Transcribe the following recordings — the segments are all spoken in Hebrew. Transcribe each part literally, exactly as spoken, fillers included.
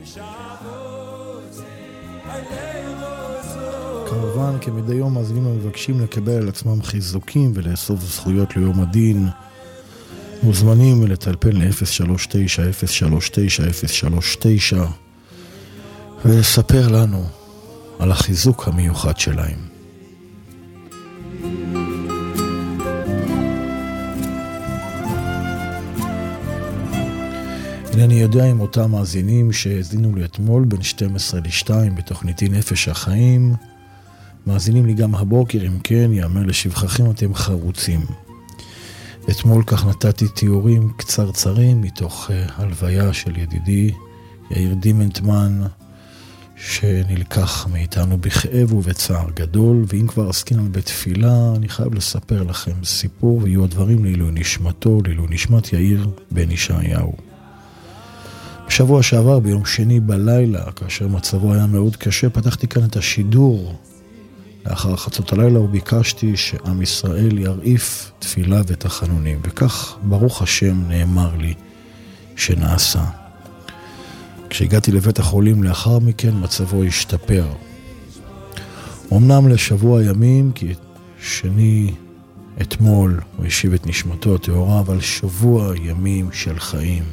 כמובן, כמדי יום מאזינים המבקשים לקבל על עצמם חיזוקים ולאסוף זכויות ליום הדין, מוזמנים לטלפן ל-אפס שלוש תשע אפס שלוש תשע אפס שלוש תשע ולספר לנו על החיזוק המיוחד שלהם. אינני יודע אם אותם מאזינים שהזינו לי אתמול בין שתים עשרה לשתיים בתוכניתי נפש החיים מאזינים לי גם הבוקר. אם כן, יאמר לשבחכם, אתם חרוצים. אתמול כך נתתי תיאורים קצרצרים מתוך uh, הלוויה של ידידי יאיר דימנטמן, שנלקח מאיתנו בכאב ובצער גדול. ואם כבר עסקיננו בתפילה, אני חייב לספר לכם סיפור, ויהיו הדברים לעילוי נשמתו, לעילוי נשמת יאיר בן ישעיהו. בשבוע שעבר, ביום שני בלילה, כאשר מצבו היה מאוד קשה, פתחתי כאן את השידור לאחר חצות הלילה, וביקשתי שעם ישראל ירעיף תפילה ותחנונים, וכך ברוך השם נאמר לי שנעשה. כשהגעתי לבית החולים לאחר מכן, מצבו השתפר. אמנם לשבוע ימים, כי שני אתמול הוא השיב את נשמתו הטהורה, אבל שבוע ימים של חיים.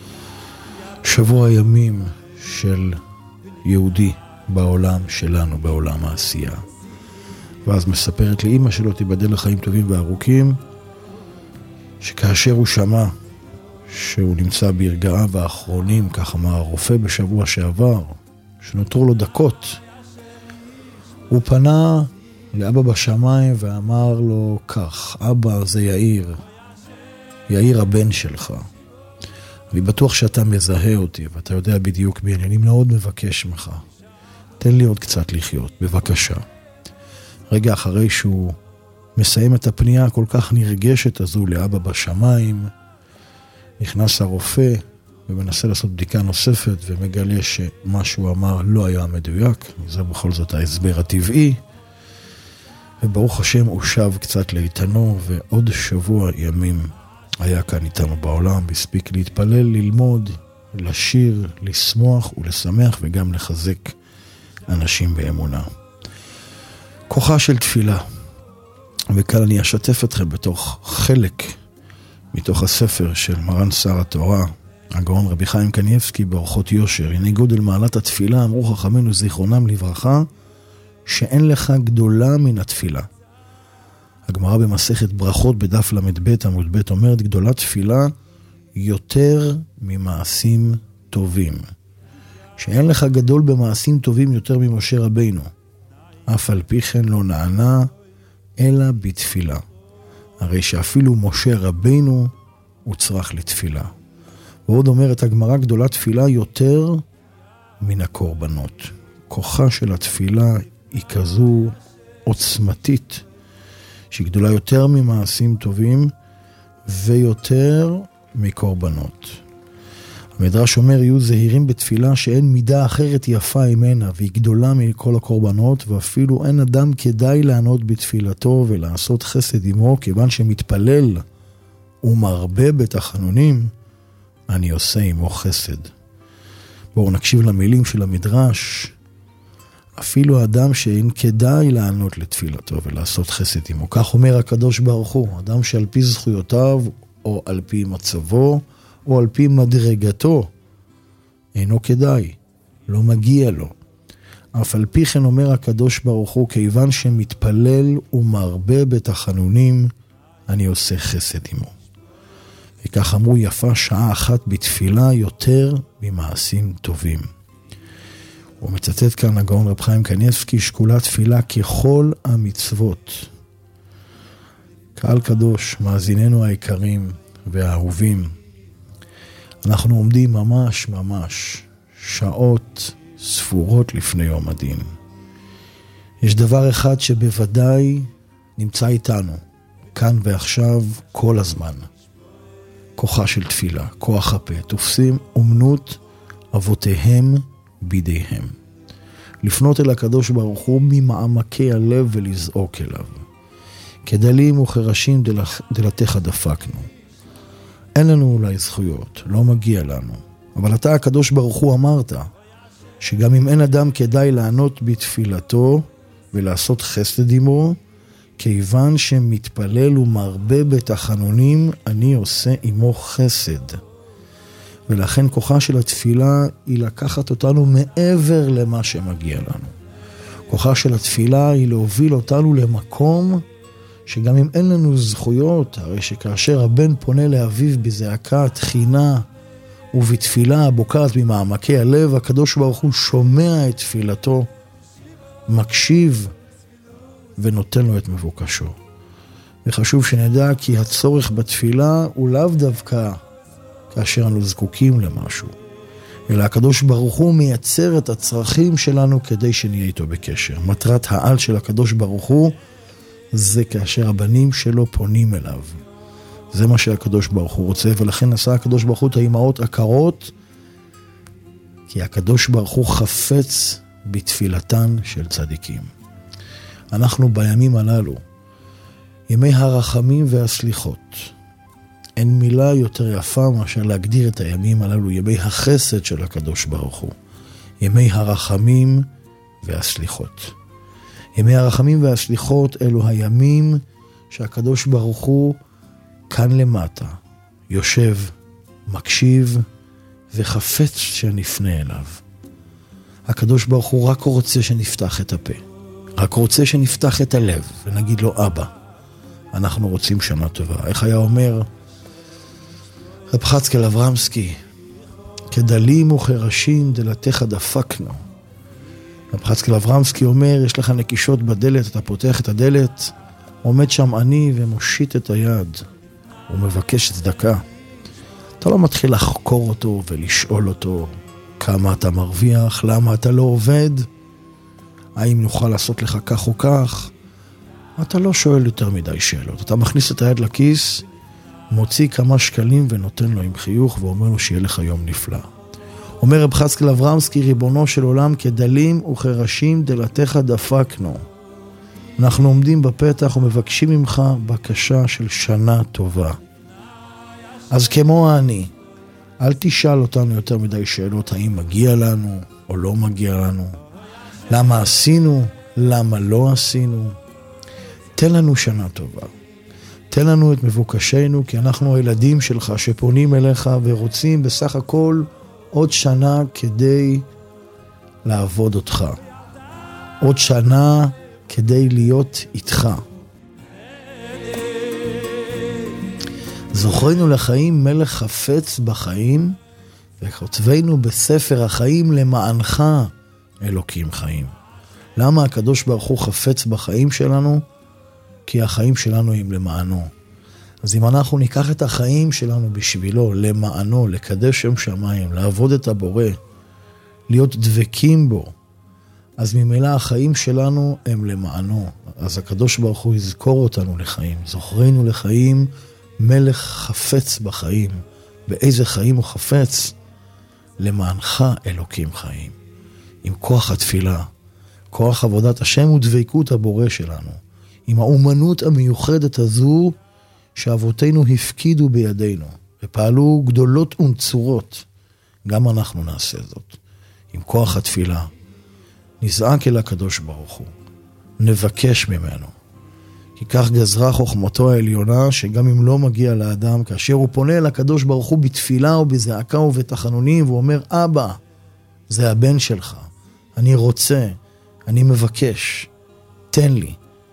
שבוע ימים של יהודי בעולם שלנו, בעולם העשייה. ואז מספרת לי אמא שלו, תיבדל לחיים טובים וארוכים, שכאשר הוא שמע שהוא נמצא ברגעיו האחרונים, כך אמר הרופא בשבוע שעבר, שנותרו לו דקות, הוא פנה לאבא בשמיים ואמר לו כך: אבא, זה יאיר, יאיר הבן שלך. אני בטוח שאתה מזהה אותי, ואתה יודע בדיוק מי אני. אני מאוד מבקש ממך, תן לי עוד קצת לחיות, בבקשה. רגע אחרי שהוא מסיים את הפנייה הכל כך נרגשת הזו לאבא בשמיים, נכנס הרופא ומנסה לעשות בדיקה נוספת, ומגלה שמה שהוא אמר לא היה מדויק. זה בכל זאת ההסבר הטבעי, וברוך השם הוא שב קצת לאיתנו, ועוד שבוע ימים היה כאן איתנו בעולם, והספיק להתפלל, ללמוד, לשיר, לשמוח ולשמח, וגם לחזק אנשים באמונה. כוחה של תפילה. וכאן אני אשתף אתכם בתוך חלק מתוך הספר של מרן שר התורה, הגאון רבי חיים קניבסקי, באורחות יושר. הנה גודל מעלת התפילה, אמרו חכמינו זיכרונם לברכה, שאין לך גדולה מן התפילה. הגמרא במסכת ברכות בדף למד ב' עמוד ב' אומרת, גדולת תפילה יותר ממעשים טובים. שאין לך גדול במעשים טובים יותר ממשה רבינו. אף על פי כן לא נענה אלא בתפילה. הרי שאפילו משה רבינו הוא צריך לתפילה. ועוד אומרת הגמרא, גדולת תפילה יותר מן הקורבנות. כוחה של התפילה היא כזו עוצמתית, שהיא גדולה יותר ממעשים טובים ויותר מקורבנות. המדרש אומר, יהיו זהירים בתפילה שאין מידה אחרת יפה ממנה, והיא גדולה מכל הקורבנות, ואפילו אין אדם כדאי לענות בתפילתו ולעשות חסד עמו, כיוון שמתפלל ומרבה בתחנונים, אני עושה עמו חסד. בואו נקשיב למילים של המדרש. אפילו האדם שאין כדאי לענות לתפילתו ולעשות חסד עמו, כך אומר הקדוש ברוך הוא, אדם שעל פי זכויותיו או על פי מצבו או על פי מדרגתו אינו כדאי, לא מגיע לו. אף על פי כן אומר הקדוש ברוך הוא, כיוון שמתפלל ומרבה בתחנונים, אני עושה חסד עמו. וכך אמרו, יפה שעה אחת בתפילה יותר ממעשים טובים. הוא מצטט כאן הגאון רב חיים קניבסקי, שקולה תפילה ככל המצוות. קהל קדוש, מאזיננו היקרים והאהובים, אנחנו עומדים ממש ממש שעות ספורות לפני יום הדין. יש דבר אחד שבוודאי נמצא איתנו, כאן ועכשיו, כל הזמן. כוחה של תפילה, כוח הפה, תופסים אומנות אבותיהם בידיהם. לפנות אל הקדוש ברוך הוא ממעמקי הלב ולזעוק אליו. כדלים וכרשים דלתך דפקנו. אין לנו אולי זכויות, לא מגיע לנו. אבל אתה הקדוש ברוך הוא אמרת, שגם אם אין אדם כדאי לענות בתפילתו ולעשות חסד עמו, כיוון שמתפלל ומרבה בתחנונים, אני עושה עמו חסד. ולכן כוחה של התפילה היא לקחת אותנו מעבר למה שמגיע לנו. כוחה של התפילה היא להוביל אותנו למקום שגם אם אין לנו זכויות, הרי שכאשר הבן פונה לאביו בזעקה, תחינה ובתפילה בוקעת ממעמקי הלב, הקדוש ברוך הוא שומע את תפילתו, מקשיב ונותן לו את מבוקשו. וחשוב שנדע כי הצורך בתפילה הוא לאו דווקא כאשר אנו זקוקים למשהו, אלא הקדוש ברוך הוא מייצר את הצרכים שלנו כדי שנהיה איתו בקשר. מטרת העל של הקדוש ברוך הוא זה כאשר הבנים שלו פונים אליו. זה מה שהקדוש ברוך הוא רוצה, ולכן עשה הקדוש ברוך הוא את האימהות עקרות, כי הקדוש ברוך הוא חפץ בתפילתן של צדיקים. אנחנו בימים הללו, ימי הרחמים והסליחות, אין מילה יותר יפה מאשר להגדיר את הימים הללו, ימי החסד של הקדוש ברוך הוא, ימי הרחמים והסליחות. ימי הרחמים והסליחות אלו הימים שהקדוש ברוך הוא כאן למטה, יושב, מקשיב וחפץ שנפנה אליו. הקדוש ברוך הוא רק רוצה שנפתח את הפה, רק רוצה שנפתח את הלב ונגיד לו, אבא, אנחנו רוצים שנה טובה. איך היה אומר רב חצקאל אברמסקי, כדלים וכרשים דלתך דפקנו. רב חצקאל אברמסקי אומר, יש לך נקישות בדלת, אתה פותח את הדלת, עומד שם אני ומושיט את היד, הוא מבקש צדקה. אתה לא מתחיל לחקור אותו ולשאול אותו כמה אתה מרוויח, למה אתה לא עובד, האם נוכל לעשות לך כך או כך. אתה לא שואל יותר מדי שאלות, אתה מכניס את היד לכיס, מוציא כמה שקלים ונותן לו עם חיוך ואומר לו שיהיה לך יום נפלא. אומר רב חצקאל אברמסקי, ריבונו של עולם, כדלים וכרשים דלתך דפקנו. אנחנו עומדים בפתח ומבקשים ממך בקשה של שנה טובה. אז כמו אני, אל תשאל אותנו יותר מדי שאלות, האם מגיע לנו או לא מגיע לנו, למה עשינו, למה לא עשינו. תן לנו שנה טובה. תן לנו את מבוקשנו, כי אנחנו הילדים שלך שפונים אליך ורוצים בסך הכל עוד שנה כדי לעבוד אותך. עוד שנה כדי להיות איתך. זוכרנו לחיים מלך חפץ בחיים, וכותבנו בספר החיים למענך אלוקים חיים. למה הקדוש ברוך הוא חפץ בחיים שלנו? כי החיים שלנו הם למענו. אז אם אנחנו ניקח את החיים שלנו בשבילו, למענו, לקדש שם שמיים, לעבוד את הבורא, להיות דבקים בו, אז ממילא החיים שלנו הם למענו. אז הקדוש ברוך הוא יזכור אותנו לחיים. זוכרנו לחיים, מלך חפץ בחיים. באיזה חיים הוא חפץ? למענך אלוקים חיים. עם כוח התפילה, כוח עבודת השם ודבקות הבורא שלנו. עם האומנות המיוחדת הזו שאבותינו הפקידו בידינו, ופעלו גדולות ונצורות. גם אנחנו נעשה זאת. עם כוח התפילה. נזעק אל הקדוש ברוך הוא. נבקש ממנו. כי כך גזרה חוכמתו העליונה, שגם אם לא מגיע לאדם, כאשר הוא פונה אל הקדוש ברוך הוא בתפילה ובזעקה ובתחנונים, והוא אומר, אבא, זה הבן שלך. אני רוצה, אני מבקש, תן לי.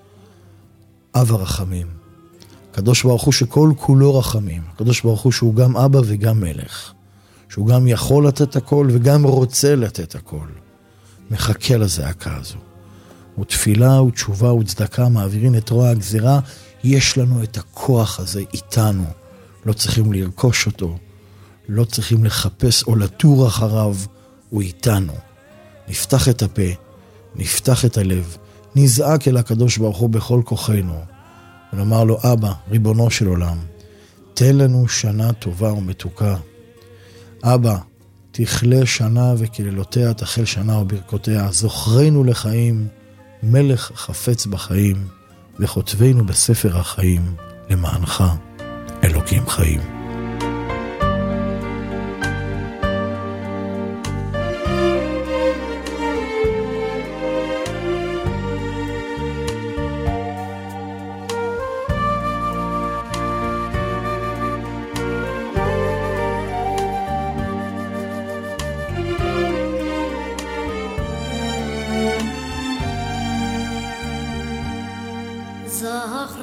אב הרחמים. הקדוש ברוך הוא שכל כולו רחמים. הקדוש ברוך הוא שהוא גם אבא וגם מלך. שהוא גם יכול לתת הכל וגם רוצה לתת הכל. מחכה לזעקה הזו. ותפילה ותשובה וצדקה מעבירים את רוע הגזירה. יש לנו את הכוח הזה איתנו. לא צריכים לרכוש אותו. לא צריכים לחפש או לטור אחריו. הוא איתנו. נפתח את הפה. נפתח את הלב. נזעק אל הקדוש ברוך הוא בכל כוחנו. ונאמר לו, אבא, ריבונו של עולם, תן לנו שנה טובה ומתוקה. אבא, תכלה שנה וקללותיה תחל שנה וברכותיה. זוכרנו לחיים, מלך חפץ בחיים, וכותבנו בספר החיים, למענך אלוקים חיים.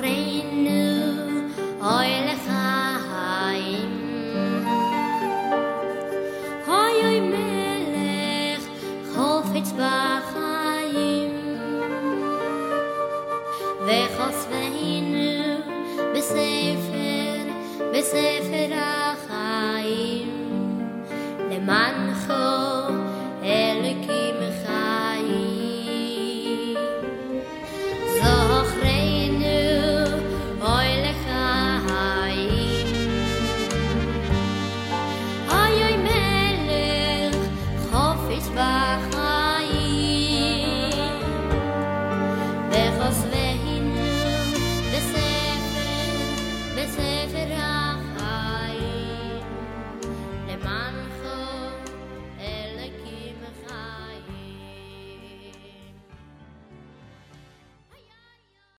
אחרינו אוי לחיים אוי אוי מלך חופץ בחיים וחושבנו בספר בספר החיים למענך